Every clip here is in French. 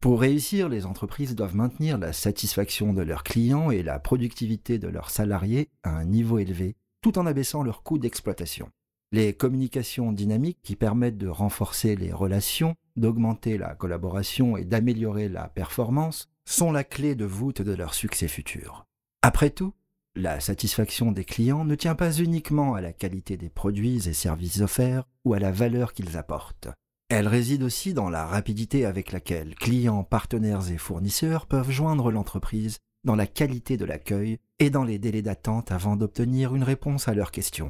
Pour réussir, les entreprises doivent maintenir la satisfaction de leurs clients et la productivité de leurs salariés à un niveau élevé, tout en abaissant leurs coûts d'exploitation. Les communications dynamiques qui permettent de renforcer les relations, d'augmenter la collaboration et d'améliorer la performance sont la clé de voûte de leur succès futur. Après tout, la satisfaction des clients ne tient pas uniquement à la qualité des produits et services offerts ou à la valeur qu'ils apportent. Elle réside aussi dans la rapidité avec laquelle clients, partenaires et fournisseurs peuvent joindre l'entreprise, dans la qualité de l'accueil et dans les délais d'attente avant d'obtenir une réponse à leurs questions.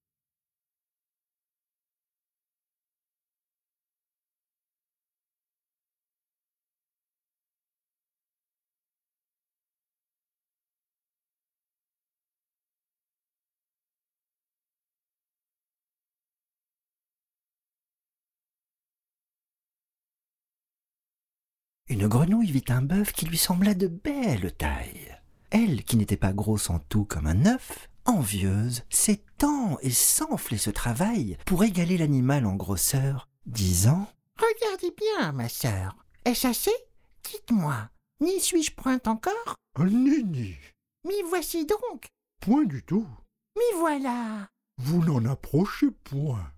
Une grenouille vit un bœuf qui lui sembla de belle taille. Elle, qui n'était pas grosse en tout comme un œuf, envieuse, s'étend et s'enfle et se travaille pour égaler l'animal en grosseur, disant « Regardez bien, ma sœur. Est-ce assez? Dites-moi, n'y suis-je point encore? Nenni, M'y voici donc. point du tout. M'y voilà. Vous n'en approchez point.